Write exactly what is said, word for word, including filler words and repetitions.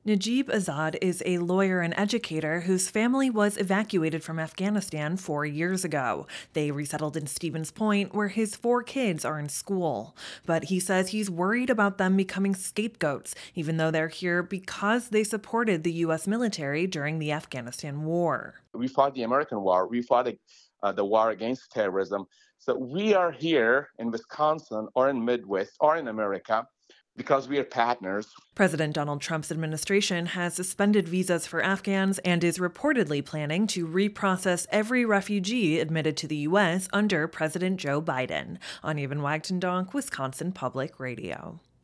Najib Azad is a lawyer and educator whose family was evacuated from Afghanistan four years ago. They resettled in Stevens Point, where his four kids are in school. But he says he's worried about them becoming scapegoats, even though they're here because they supported the U S military during the Afghanistan war. We fought the American war. We fought uh, the war against terrorism. So we are here in Wisconsin or in Midwest or in America because we are partners. President Donald Trump's administration has suspended visas for Afghans and is reportedly planning to reprocess every refugee admitted to the U S under President Joe Biden. Anya Van Wagtendonk, Wisconsin Public Radio.